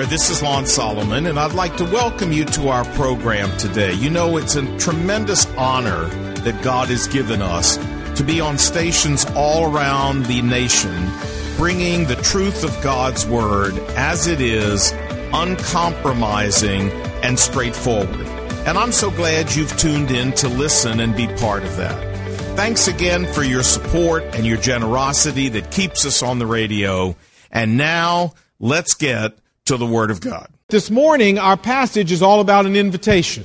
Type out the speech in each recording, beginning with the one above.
there, this is Lon Solomon, and I'd like to welcome you to our program today. You know, it's a tremendous honor that God has given us to be on stations all around the nation, bringing the truth of God's Word as it is, uncompromising and straightforward. And I'm so glad you've tuned in to listen and be part of that. Thanks again for your support and your generosity that keeps us on the radio. And now, let's get to the Word of God. This morning, our passage is all about an invitation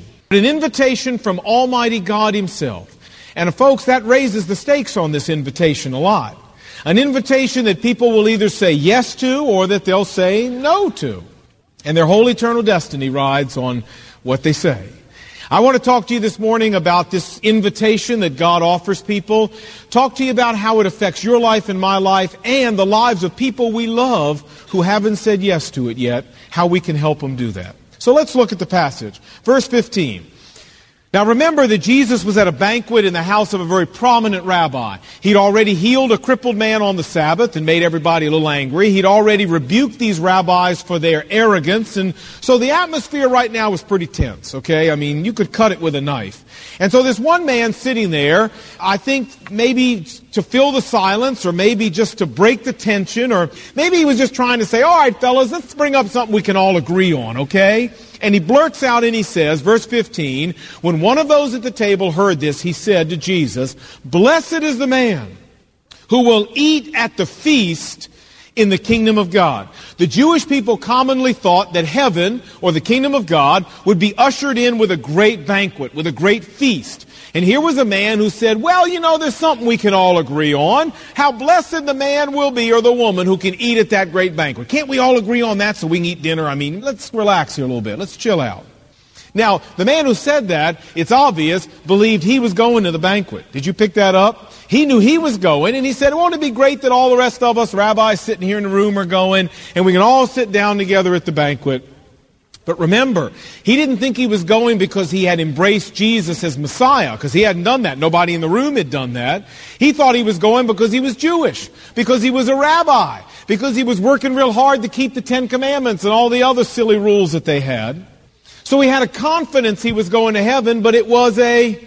from Almighty God Himself. And folks, that raises the stakes on this invitation a lot. An invitation that people will either say yes to or that they'll say no to. And their whole eternal destiny rides on what they say. I want to talk to you this morning about this invitation that God offers people. Talk to you about how it affects your life and my life and the lives of people we love who haven't said yes to it yet, how we can help them do that. So let's look at the passage. Verse 15. Now remember that Jesus was at a banquet in the house of a very prominent rabbi. He'd already healed a crippled man on the Sabbath and made everybody a little angry. He'd already rebuked these rabbis for their arrogance. And so the atmosphere right now was pretty tense, okay? I mean, you could cut it with a knife. And so this one man sitting there, I think maybe to fill the silence or maybe just to break the tension or maybe he was just trying to say, all right, fellas, let's bring up something we can all agree on, okay? And he blurts out and he says, verse 15, when one of those at the table heard this, he said to Jesus, "Blessed is the man who will eat at the feast in the kingdom of God." The Jewish people commonly thought that heaven, or the kingdom of God, would be ushered in with a great banquet, with a great feast. And here was a man who said, well, you know, there's something we can all agree on. How blessed the man will be or the woman who can eat at that great banquet. Can't we all agree on that so we can eat dinner? I mean, let's relax here a little bit. Let's chill out. Now, the man who said that, it's obvious, believed he was going to the banquet. Did you pick that up? He knew he was going, and he said, won't it be great that all the rest of us rabbis sitting here in the room are going, and we can all sit down together at the banquet? But remember, he didn't think he was going because he had embraced Jesus as Messiah, because he hadn't done that. Nobody in the room had done that. He thought he was going because he was Jewish, because he was a rabbi, because he was working real hard to keep the Ten Commandments and all the other silly rules that they had. So he had a confidence he was going to heaven, but it was a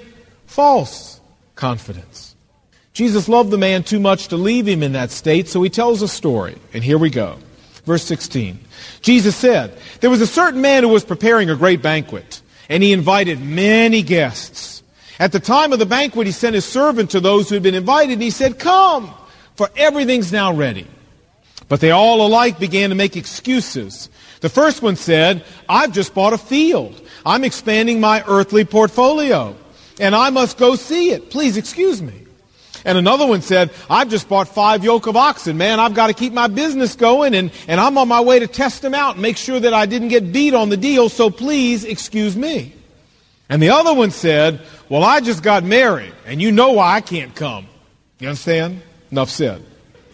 false confidence. Jesus loved the man too much to leave him in that state, so he tells a story. And here we go. Verse 16. Jesus said, there was a certain man who was preparing a great banquet, and he invited many guests. At the time of the banquet, he sent his servant to those who had been invited, and he said, come, for everything's now ready. But they all alike began to make excuses. The first one said, I've just bought a field. I'm expanding my earthly portfolio, and I must go see it. Please excuse me. And another one said, I've just bought 5 yoke of oxen. Man, I've got to keep my business going, and I'm on my way to test them out and make sure that I didn't get beat on the deal, so please excuse me. And the other one said, well, I just got married, and you know why I can't come. You understand? Enough said.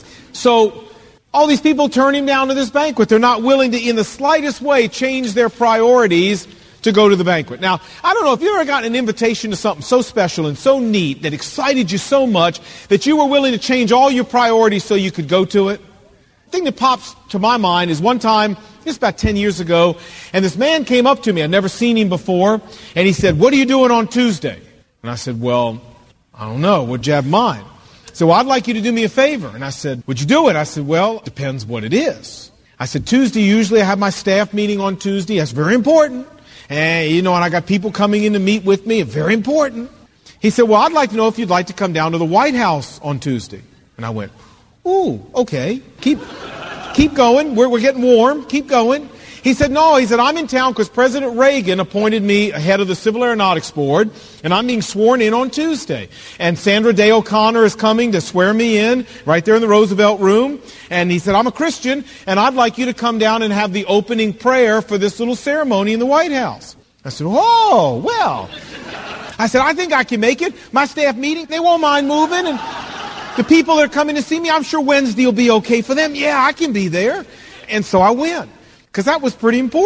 So all these people turn him down to this banquet. They're not willing to, in the slightest way, change their priorities to go to the banquet. Now, I don't know if you ever got an invitation to something so special and so neat that excited you so much that you were willing to change all your priorities so you could go to it. The thing that pops to my mind is one time, just about 10 years ago, and this man came up to me. I'd never seen him before, and he said, what are you doing on Tuesday? And I said, well, I don't know. What'd you have in mind? He said, well, I'd like you to do me a favor. And I said, would you do it? I said, well, it depends what it is. I said, Tuesday, usually I have my staff meeting on Tuesday. That's very important. And, you know, and I got people coming in to meet with me. Very important. He said, well, I'd like to know if you'd like to come down to the White House on Tuesday. And I went, ooh, okay. Keep going. We're getting warm. Keep going. He said, no. He said, I'm in town because President Reagan appointed me head of the Civil Aeronautics Board, and I'm being sworn in on Tuesday. And Sandra Day O'Connor is coming to swear me in right there in the Roosevelt Room. And he said, I'm a Christian, and I'd like you to come down and have the opening prayer for this little ceremony in the White House. I said, oh, well. I said, I think I can make it. My staff meeting, they won't mind moving. And the people that are coming to see me, I'm sure Wednesday will be okay for them. Yeah, I can be there. And so I went. Because that was pretty important.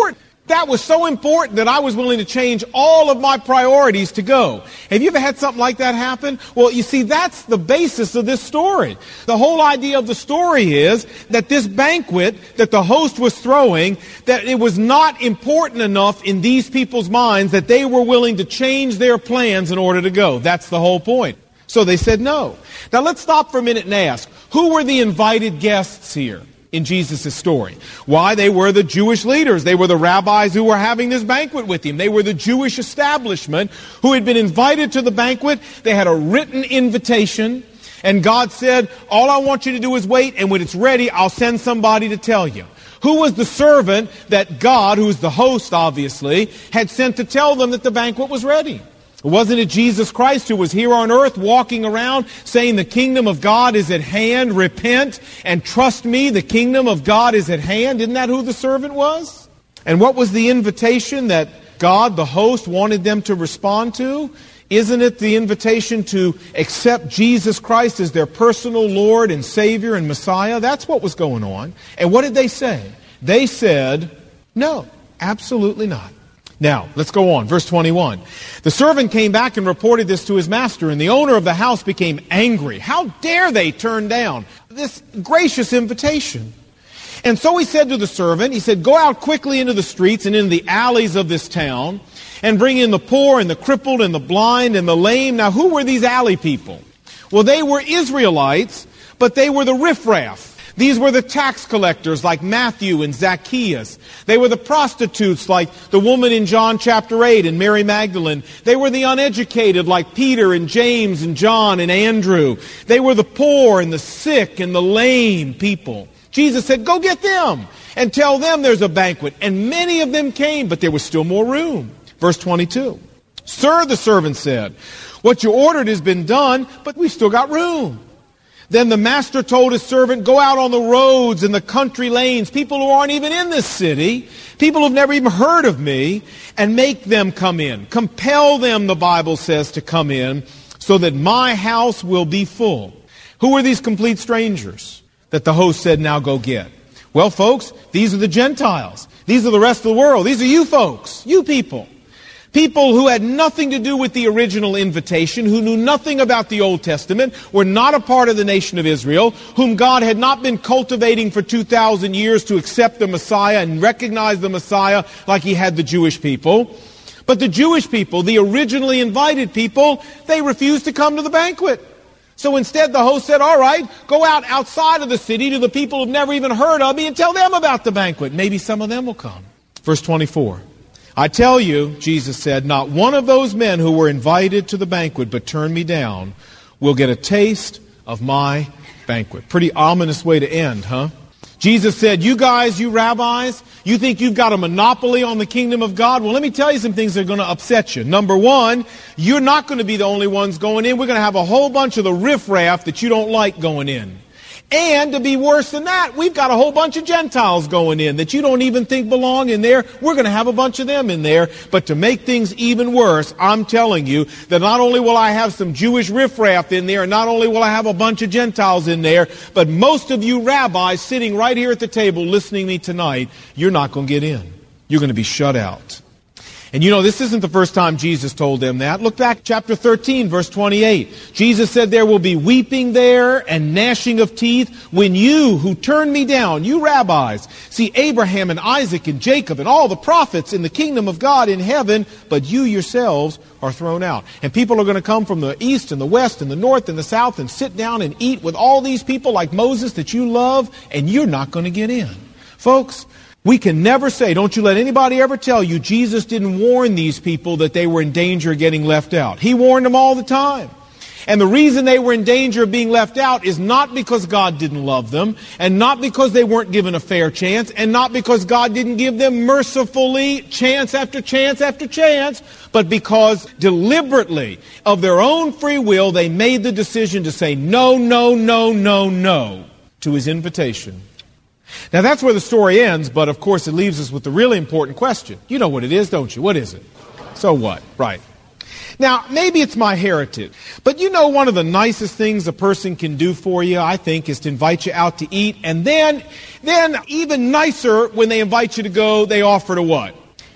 That was so important that I was willing to change all of my priorities to go. Have you ever had something like that happen? Well, you see, that's the basis of this story. The whole idea of the story is that this banquet that the host was throwing, that it was not important enough in these people's minds that they were willing to change their plans in order to go. That's the whole point. So they said no. Now let's stop for a minute and ask, who were the invited guests here in Jesus' story? Why, they were the Jewish leaders. They were the rabbis who were having this banquet with him. They were the Jewish establishment who had been invited to the banquet. They had a written invitation, and God said, all I want you to do is wait, and when it's ready, I'll send somebody to tell you. Who was the servant that God, who's the host obviously, had sent to tell them that the banquet was ready? Wasn't it Jesus Christ who was here on earth walking around saying the kingdom of God is at hand, repent and trust me, the kingdom of God is at hand? Isn't that who the servant was? And what was the invitation that God, the host, wanted them to respond to? Isn't it the invitation to accept Jesus Christ as their personal Lord and Savior and Messiah? That's what was going on. And what did they say? They said, no, absolutely not. Now, let's go on. Verse 21. The servant came back and reported this to his master, and the owner of the house became angry. How dare they turn down this gracious invitation? And so he said to the servant, he said, go out quickly into the streets and into the alleys of this town, and bring in the poor and the crippled and the blind and the lame. Now, who were these alley people? Well, they were Israelites, but they were the riffraff. These were the tax collectors like Matthew and Zacchaeus. They were the prostitutes like the woman in John chapter 8 and Mary Magdalene. They were the uneducated like Peter and James and John and Andrew. They were the poor and the sick and the lame people. Jesus said, go get them and tell them there's a banquet. And many of them came, but there was still more room. Verse 22. Sir, the servant said, what you ordered has been done, but we've still got room. Then the master told his servant, go out on the roads and the country lanes, people who aren't even in this city, people who've never even heard of me, and make them come in. Compel them, the Bible says, to come in, so that my house will be full. Who are these complete strangers that the host said, now go get? Well, folks, these are the Gentiles. These are the rest of the world. These are you folks, you people. People who had nothing to do with the original invitation, who knew nothing about the Old Testament, were not a part of the nation of Israel, whom God had not been cultivating for 2,000 years to accept the Messiah and recognize the Messiah like he had the Jewish people. But the Jewish people, the originally invited people, they refused to come to the banquet. So instead the host said, all right, go out outside of the city to the people who've never even heard of me and tell them about the banquet. Maybe some of them will come. Verse 24. I tell you, Jesus said, not one of those men who were invited to the banquet but turned me down will get a taste of my banquet. Pretty ominous way to end, huh? Jesus said, you guys, you rabbis, you think you've got a monopoly on the kingdom of God? Well, let me tell you some things that are going to upset you. Number one, you're not going to be the only ones going in. We're going to have a whole bunch of the riffraff that you don't like going in. And to be worse than that, we've got a whole bunch of Gentiles going in that you don't even think belong in there. We're going to have a bunch of them in there. But to make things even worse, I'm telling you that not only will I have some Jewish riffraff in there, and not only will I have a bunch of Gentiles in there, but most of you rabbis sitting right here at the table listening to me tonight, you're not going to get in. You're going to be shut out. And you know, this isn't the first time Jesus told them that. Look back chapter 13, verse 28. Jesus said there will be weeping there and gnashing of teeth when you who turned me down, you rabbis, see Abraham and Isaac and Jacob and all the prophets in the kingdom of God in heaven, but you yourselves are thrown out. And people are going to come from the east and the west and the north and the south and sit down and eat with all these people like Moses that you love, and you're not going to get in. Folks, we can never say, don't you let anybody ever tell you Jesus didn't warn these people that they were in danger of getting left out. He warned them all the time. And the reason they were in danger of being left out is not because God didn't love them, and not because they weren't given a fair chance, and not because God didn't give them mercifully chance after chance after chance, but because deliberately, of their own free will, they made the decision to say no, no, no, no, no to his invitation. Now that's where the story ends, but of course it leaves us with the really important question. You know what it is, don't you? What is it? So what? Right. Now, maybe it's my heritage, but you know one of the nicest things a person can do for you, I think, is to invite you out to eat, and then even nicer, when they invite you to go, they offer to what?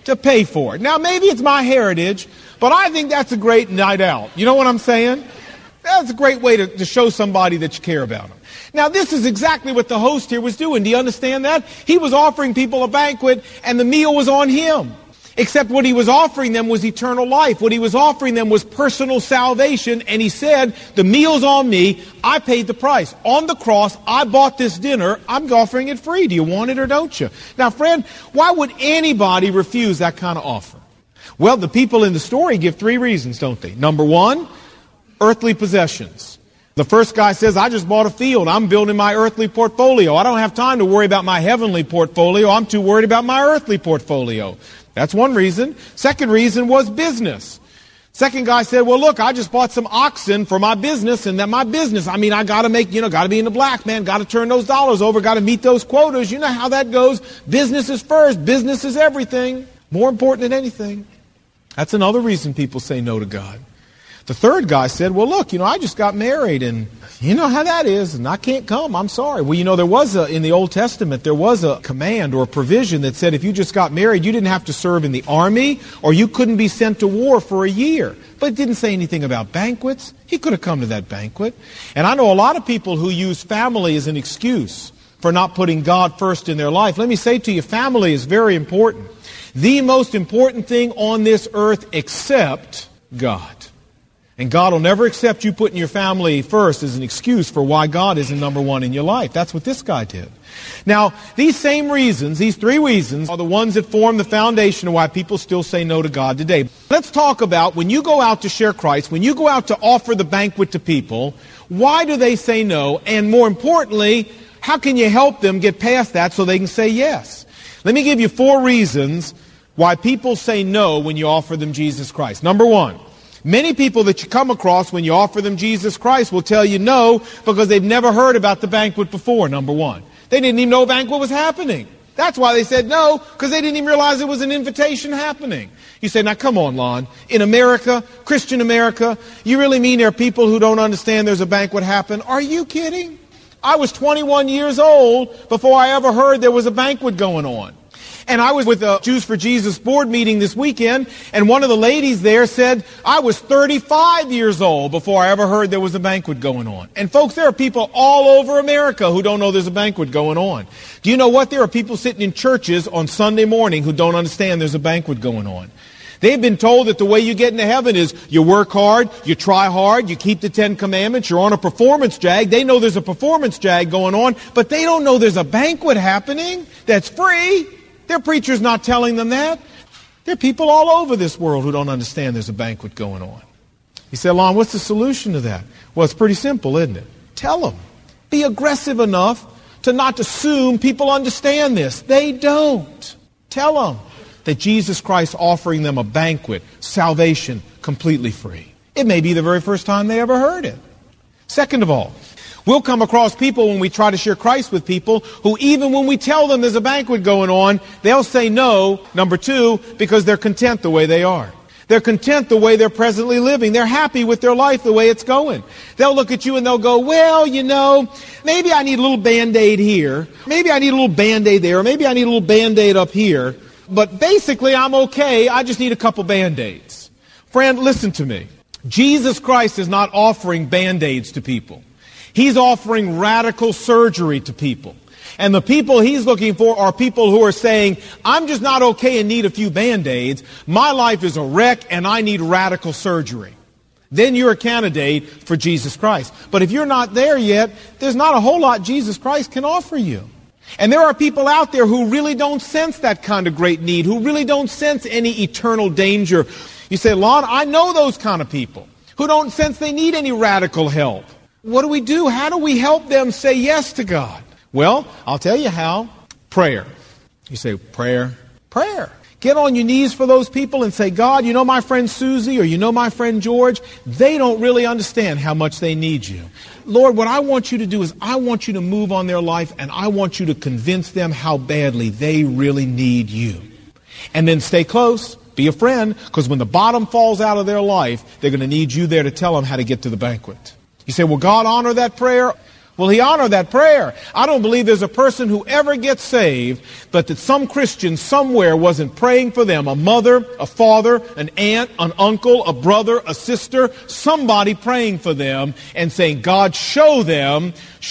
to pay for it. Now, maybe it's my heritage, but I think that's a great night out. You know what I'm saying? That's a great way to show somebody that you care about them. Now, this is exactly what the host here was doing. Do you understand that? He was offering people a banquet, and the meal was on him. Except what he was offering them was eternal life. What he was offering them was personal salvation. And he said, the meal's on me. I paid the price. On the cross, I bought this dinner. I'm offering it free. Do you want it or don't you? Now, friend, why would anybody refuse that kind of offer? Well, the people in the story give 3 reasons, don't they? Number 1, earthly possessions. The first guy says, I just bought a field. I'm building my earthly portfolio. I don't have time to worry about my heavenly portfolio. I'm too worried about my earthly portfolio. That's one reason. Second reason was business. Second guy said, well, look, I just bought some oxen for my business, and that my business, I mean, I got to make, got to be in the black, man, got to turn those dollars over, got to meet those quotas. You know how that goes. Business is first. Business is everything. More important than anything. That's another reason people say no to God. The third guy said, well, look, I just got married, and you know how that is, and I can't come. I'm sorry. Well, there was in the Old Testament, there was a command or a provision that said if you just got married, you didn't have to serve in the army, or you couldn't be sent to war for a year. But it didn't say anything about banquets. He could have come to that banquet. And I know a lot of people who use family as an excuse for not putting God first in their life. Let me say to you, family is very important. The most important thing on this earth except God. And God will never accept you putting your family first as an excuse for why God isn't number 1 in your life. That's what this guy did. Now, these same reasons, these 3 reasons, are the ones that form the foundation of why people still say no to God today. Let's talk about when you go out to share Christ, when you go out to offer the banquet to people, why do they say no? And more importantly, how can you help them get past that so they can say yes? Let me give you 4 reasons why people say no when you offer them Jesus Christ. Number 1. Many people that you come across when you offer them Jesus Christ will tell you no because they've never heard about the banquet before, number 1. They didn't even know a banquet was happening. That's why they said no, because they didn't even realize there was an invitation happening. You say, now come on, Lon. In America, Christian America, you really mean there are people who don't understand there's a banquet happen? Are you kidding? I was 21 years old before I ever heard there was a banquet going on. And I was with a Jews for Jesus board meeting this weekend, and one of the ladies there said, I was 35 years old before I ever heard there was a banquet going on. And folks, there are people all over America who don't know there's a banquet going on. Do you know what? There are people sitting in churches on Sunday morning who don't understand there's a banquet going on. They've been told that the way you get into heaven is you work hard, you try hard, you keep the 10 Commandments, you're on a performance jag. They know there's a performance jag going on, but they don't know there's a banquet happening that's free. Their preacher's not telling them that. There are people all over this world who don't understand there's a banquet going on. You say, Lon, what's the solution to that? Well, it's pretty simple, isn't it? Tell them. Be aggressive enough to not assume people understand this. They don't. Tell them that Jesus Christ offering them a banquet, salvation, completely free. It may be the very first time they ever heard it. Second of all, we'll come across people when we try to share Christ with people who even when we tell them there's a banquet going on, they'll say no, number 2, because they're content the way they are. They're content the way they're presently living. They're happy with their life the way it's going. They'll look at you and they'll go, well, maybe I need a little Band-Aid here. Maybe I need a little Band-Aid there. Or maybe I need a little Band-Aid up here. But basically, I'm okay. I just need a couple Band-Aids. Friend, listen to me. Jesus Christ is not offering Band-Aids to people. He's offering radical surgery to people. And the people he's looking for are people who are saying, I'm just not okay and need a few Band-Aids. My life is a wreck and I need radical surgery. Then you're a candidate for Jesus Christ. But if you're not there yet, there's not a whole lot Jesus Christ can offer you. And there are people out there who really don't sense that kind of great need, who really don't sense any eternal danger. You say, Lon, I know those kind of people who don't sense they need any radical help. What do we do? How do we help them say yes to God? Well, I'll tell you how. Prayer. You say, prayer? Prayer. Get on your knees for those people and say, God, you know my friend Susie or you know my friend George? They don't really understand how much they need you. Lord, what I want you to do is I want you to move on their life and I want you to convince them how badly they really need you. And then stay close. Be a friend, because when the bottom falls out of their life, they're going to need you there to tell them how to get to the banquet. You say, will God honor that prayer? Will He honor that prayer? I don't believe there's a person who ever gets saved, but that some Christian somewhere wasn't praying for them. A mother, a father, an aunt, an uncle, a brother, a sister, somebody praying for them and saying, God, show them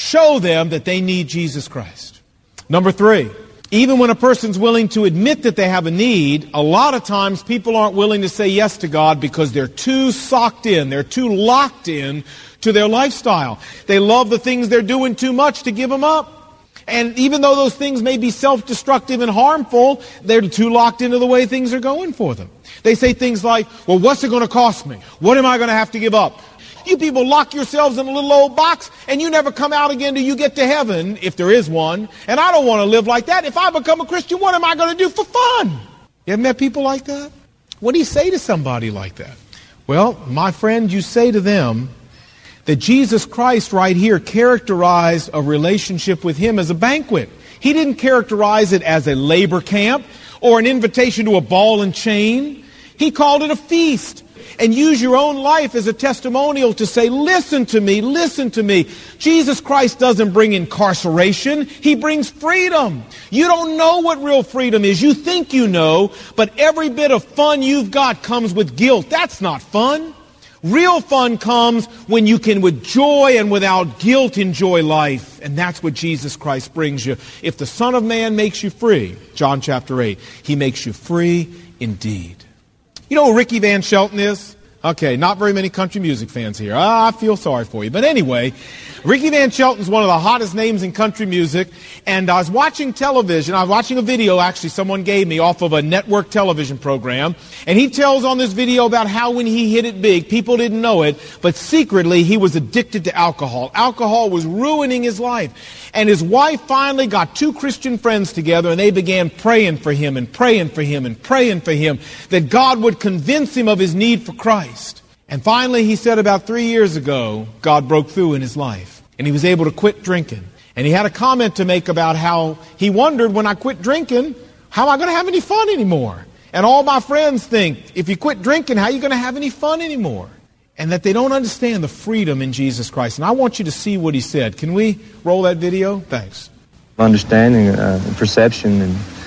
that they need Jesus Christ. Number 3, even when a person's willing to admit that they have a need, a lot of times people aren't willing to say yes to God because they're too socked in, they're too locked in to their lifestyle. They love the things they're doing too much to give them up. And even though those things may be self-destructive and harmful, they're too locked into the way things are going for them. They say things like, well, what's it going to cost me? What am I going to have to give up? You people lock yourselves in a little old box and you never come out again till you get to heaven, if there is one. And I don't want to live like that. If I become a Christian, what am I going to do for fun? You ever met people like that? What do you say to somebody like that? Well, my friend, you say to them that Jesus Christ right here characterized a relationship with Him as a banquet. He didn't characterize it as a labor camp or an invitation to a ball and chain. He called it a feast. And use your own life as a testimonial to say, listen to me, listen to me. Jesus Christ doesn't bring incarceration. He brings freedom. You don't know what real freedom is. You think you know, but every bit of fun you've got comes with guilt. That's not fun. Real fun comes when you can, with joy and without guilt, enjoy life. And that's what Jesus Christ brings you. If the Son of Man makes you free, John chapter 8, He makes you free indeed. You know who Ricky Van Shelton is? Okay, not very many country music fans here. I feel sorry for you. But anyway, Ricky Van Shelton's one of the hottest names in country music. And I was watching television. I was watching a video, actually, someone gave me off of a network television program. And he tells on this video about how when he hit it big, people didn't know it, but secretly he was addicted to alcohol. Alcohol was ruining his life. And his wife finally got 2 Christian friends together and they began praying for him and praying for him and praying for him that God would convince him of his need for Christ. And finally, he said about 3 years ago, God broke through in his life and he was able to quit drinking. And he had a comment to make about how he wondered, when I quit drinking, how am I going to have any fun anymore? And all my friends think, if you quit drinking, how are you going to have any fun anymore? And that they don't understand the freedom in Jesus Christ. And I want you to see what he said. Can we roll that video? Thanks. Understanding, perception,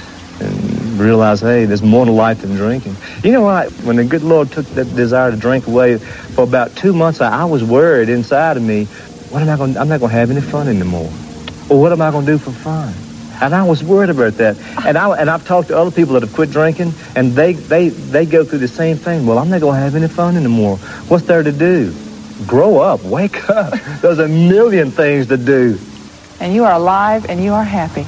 and realize, hey, there's more to life than drinking. You know what? When the good Lord took that desire to drink away, for about 2 months, I was worried inside of me, I'm not going to have any fun anymore. Or what am I going to do for fun? And I was worried about that. And I've talked to other people that have quit drinking, and they go through the same thing. Well, I'm not going to have any fun anymore. What's there to do? Grow up. Wake up. There's a million things to do. And you are alive and you are happy.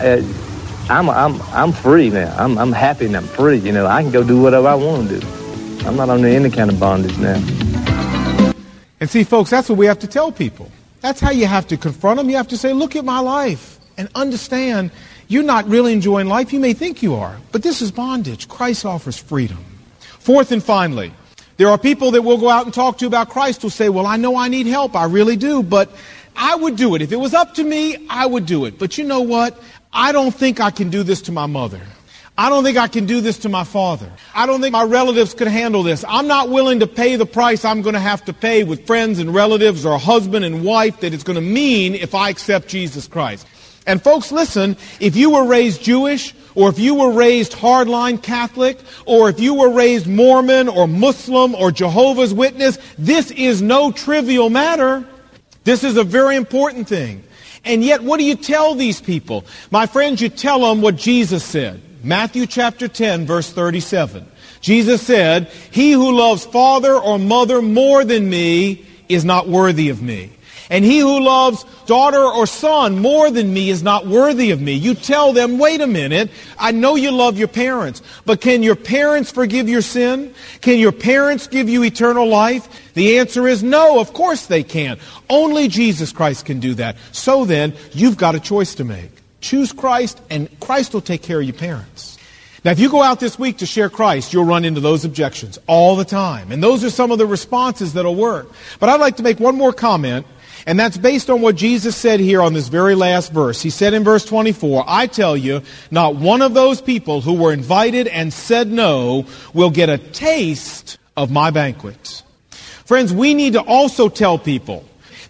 I'm free now. I'm happy and I'm free. You know, I can go do whatever I want to do. I'm not under any kind of bondage now. And see, folks, that's what we have to tell people. That's how you have to confront them. You have to say, look at my life. And understand, you're not really enjoying life. You may think you are, but this is bondage. Christ offers freedom. Fourth and finally, there are people that we'll go out and talk to about Christ who'll say, well, I know I need help. I really do, but I would do it. If it was up to me, I would do it. But you know what? I don't think I can do this to my mother. I don't think I can do this to my father. I don't think my relatives could handle this. I'm not willing to pay the price I'm going to have to pay with friends and relatives or husband and wife that it's going to mean if I accept Jesus Christ. And folks, listen, if you were raised Jewish, or if you were raised hardline Catholic, or if you were raised Mormon or Muslim or Jehovah's Witness, this is no trivial matter. This is a very important thing. And yet, what do you tell these people? My friends, you tell them what Jesus said. Matthew chapter 10, verse 37. Jesus said, "He who loves father or mother more than me is not worthy of me. And he who loves daughter or son more than me is not worthy of me." You tell them, wait a minute, I know you love your parents, but can your parents forgive your sin? Can your parents give you eternal life? The answer is no, of course they can't. Only Jesus Christ can do that. So then, you've got a choice to make. Choose Christ, and Christ will take care of your parents. Now, if you go out this week to share Christ, you'll run into those objections all the time. And those are some of the responses that'll work. But I'd like to make one more comment. And that's based on what Jesus said here on this very last verse. He said in verse 24, "I tell you, not one of those people who were invited and said no will get a taste of my banquet." Friends, we need to also tell people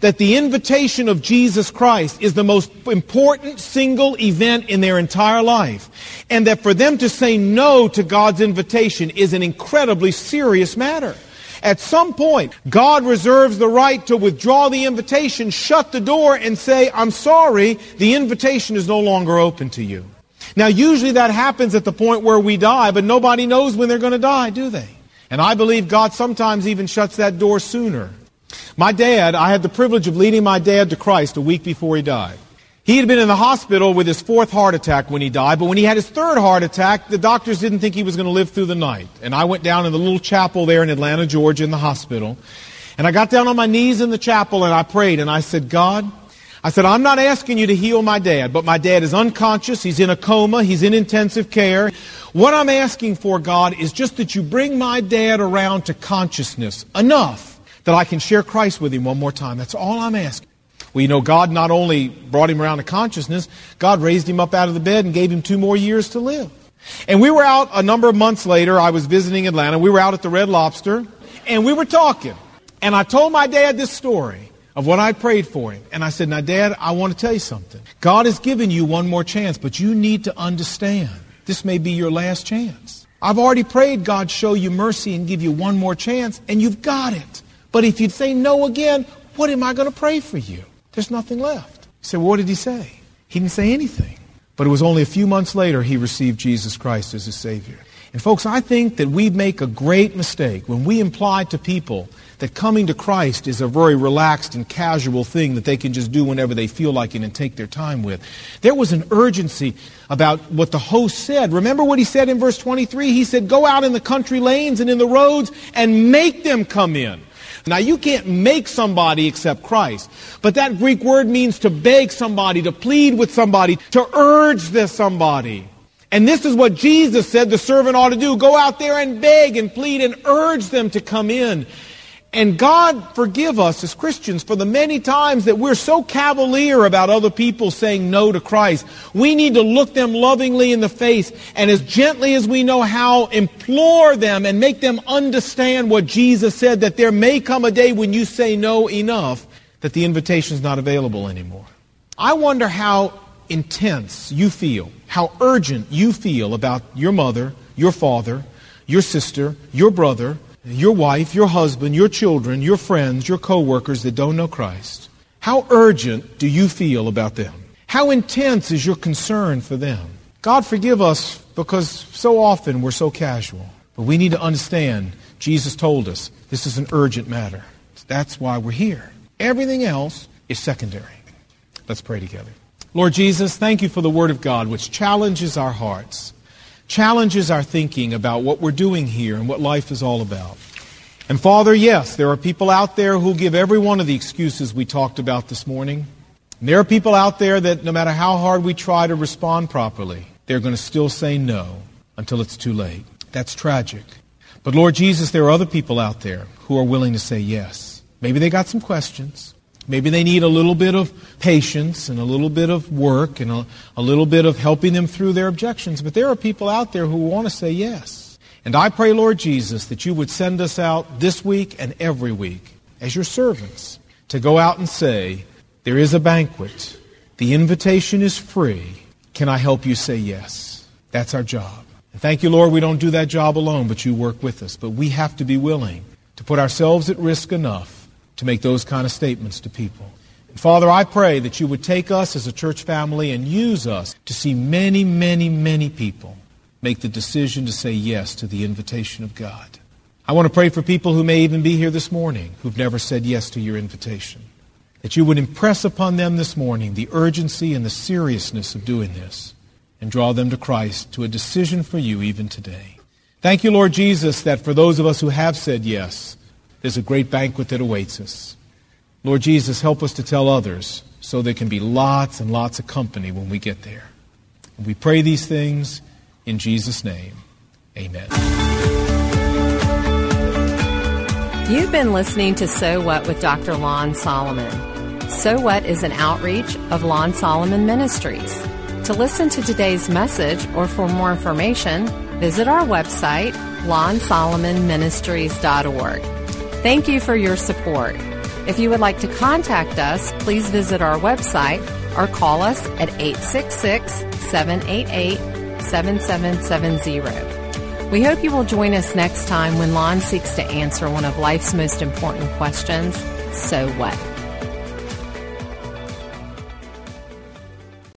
that the invitation of Jesus Christ is the most important single event in their entire life, and that for them to say no to God's invitation is an incredibly serious matter. At some point, God reserves the right to withdraw the invitation, shut the door, and say, I'm sorry, the invitation is no longer open to you. Now, usually that happens at the point where we die, but nobody knows when they're going to die, do they? And I believe God sometimes even shuts that door sooner. My dad, I had the privilege of leading my dad to Christ a week before he died. He had been in the hospital with his 4th heart attack when he died, but when he had his 3rd heart attack, the doctors didn't think he was going to live through the night. And I went down in the little chapel there in Atlanta, Georgia, in the hospital. And I got down on my knees in the chapel and I prayed and I said, God, I said, I'm not asking you to heal my dad, but my dad is unconscious, he's in a coma, he's in intensive care. What I'm asking for, God, is just that you bring my dad around to consciousness enough that I can share Christ with him one more time. That's all I'm asking. Well, you know, God not only brought him around to consciousness, God raised him up out of the bed and gave him 2 more years to live. And we were out a number of months later. I was visiting Atlanta. We were out at the Red Lobster, and we were talking. And I told my dad this story of what I prayed for him. And I said, now, Dad, I want to tell you something. God has given you one more chance, but you need to understand this may be your last chance. I've already prayed God show you mercy and give you one more chance, and you've got it. But if you'd say no again, what am I going to pray for you? There's nothing left. He said, well, what did he say? He didn't say anything. But it was only a few months later he received Jesus Christ as his Savior. And folks, I think that we make a great mistake when we imply to people that coming to Christ is a very relaxed and casual thing that they can just do whenever they feel like it and take their time with. There was an urgency about what the host said. Remember what he said in verse 23? He said, go out in the country lanes and in the roads and make them come in. Now, you can't make somebody accept Christ, but that Greek word means to beg somebody, to plead with somebody, to urge this somebody. And this is what Jesus said the servant ought to do. Go out there and beg and plead and urge them to come in. And God forgive us as Christians for the many times that we're so cavalier about other people saying no to Christ. We need to look them lovingly in the face and as gently as we know how, implore them and make them understand what Jesus said, that there may come a day when you say no enough that the invitation is not available anymore. I wonder how intense you feel, how urgent you feel about your mother, your father, your sister, your brother, your wife, your husband, your children, your friends, your co-workers that don't know Christ. How urgent do you feel about them? How intense is your concern for them? God forgive us because so often we're so casual. But we need to understand, Jesus told us, this is an urgent matter. That's why we're here. Everything else is secondary. Let's pray together. Lord Jesus, thank you for the Word of God, which challenges our hearts, challenges our thinking about what we're doing here and what life is all about. And Father, yes, there are people out there who give every one of the excuses we talked about this morning. And there are people out there that no matter how hard we try to respond properly, they're going to still say no until it's too late. That's tragic. But Lord Jesus, there are other people out there who are willing to say yes. Maybe they got some questions. Maybe they need a little bit of patience and a little bit of work and a little bit of helping them through their objections. But there are people out there who want to say yes. And I pray, Lord Jesus, that you would send us out this week and every week as your servants to go out and say, there is a banquet. The invitation is free. Can I help you say yes? That's our job. And thank you, Lord, we don't do that job alone, but you work with us. But we have to be willing to put ourselves at risk enough to make those kind of statements to people. And Father, I pray that you would take us as a church family and use us to see many, many, many people make the decision to say yes to the invitation of God. I want to pray for people who may even be here this morning who've never said yes to your invitation. That you would impress upon them this morning the urgency and the seriousness of doing this and draw them to Christ, to a decision for you even today. Thank you, Lord Jesus, that for those of us who have said yes, there's a great banquet that awaits us. Lord Jesus, help us to tell others so there can be lots and lots of company when we get there. And we pray these things in Jesus' name. Amen. You've been listening to So What with Dr. Lon Solomon. So What is an outreach of Lon Solomon Ministries. To listen to today's message or for more information, visit our website, lonsolomonministries.org. Thank you for your support. If you would like to contact us, please visit our website or call us at 866-788-7770. We hope you will join us next time when Lon seeks to answer one of life's most important questions, so what?